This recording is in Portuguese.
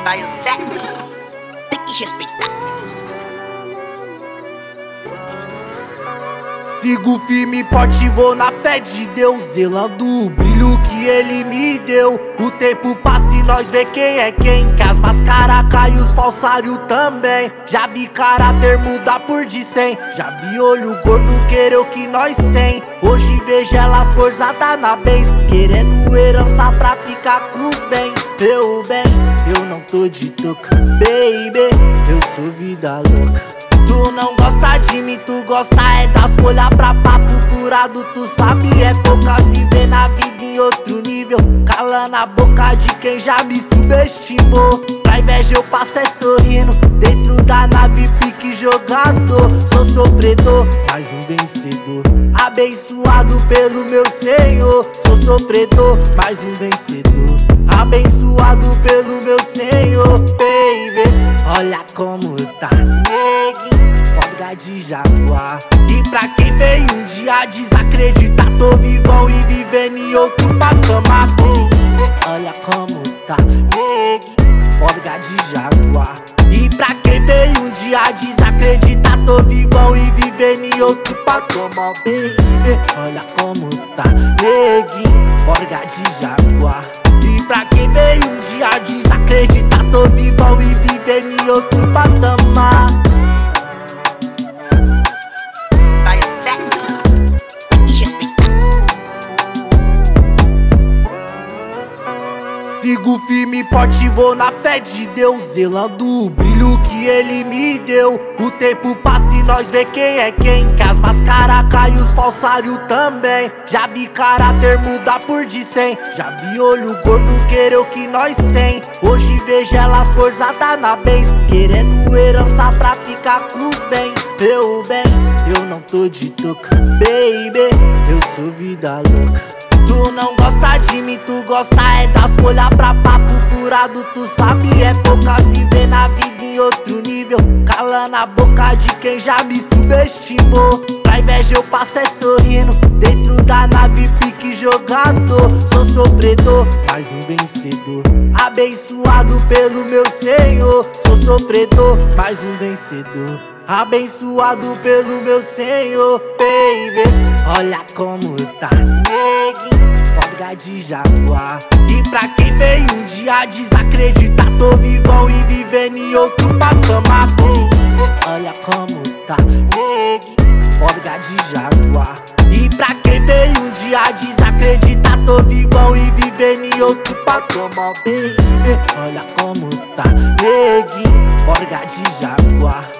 freestyle certo. Tem que respeitar. Sigo firme e forte, vou na fé de Deus, zelando o brilho que Ele me deu. O tempo passa e nós vê quem é quem, que as máscaras caem, os falsários também. Já vi caráter mudar por de 100, já vi olho gordo querer o que nós tem. Hoje vejo elas forçadas na bens, querendo herança pra ficar com os bens. Meu bem, eu não tô de toca, baby, eu sou vida louca. Tu não gosta de mim, tu gosta é das folhas pra papo furado. Tu sabe, é poucas viver na vida em outro nível, calando a boca de quem já me subestimou. Pra inveja eu passo é sorrindo, dentro da nave pique jogador. Sou sofredor, mas um vencedor, abençoado pelo meu Senhor. Sou sofredor, mas um vencedor, abençoado pelo meu Senhor. Baby, olha como tá, neguinho, folga de jaguar. E pra quem veio um dia desacreditar, tô vivão e vivendo em outro patamar. Olha como tá, neguinho, folga de jaguar. E pra quem veio um dia desacreditar, tô vivão e vivendo em outro patamar. Olha como tá, neguinho, folga de jaguar. E pra quem veio um dia desacreditar, tô vivão e vivendo em outro patamar. Sigo firme e forte, vou na fé de Deus, zelando o brilho que Ele me deu. O tempo passa e nós vê quem é quem, que as máscaras caem, os falsários também. Já vi caráter mudar por de 100, já vi olho gordo querer o que nós tem. Hoje vejo elas forçadas na bens, querendo herança pra ficar com os bens. Meu bem, eu não tô de toca, baby, eu sou vida louca. Tu não gosta de mim, tu gosta é das folhas pra papo furado. Tu sabe, é poucas viver na vida em outro nível, calando a boca de quem já me subestimou. Pra inveja eu passo é sorrindo, dentro da nave pique jogador. Sou sofredor, mas um vencedor, abençoado pelo meu Senhor. Sou sofredor, mas um vencedor, abençoado pelo meu Senhor. Baby, olha como tá, neguinho, folga de jaguar. E pra quem veio um dia desacreditar, tô vivão e vivendo em outro patamar. Olha como tá, neguinho, folga de jaguar. E pra quem veio um dia desacreditar, tô vivão e vivendo em outro patamar. Olha como tá, neguinho, folga de jaguar.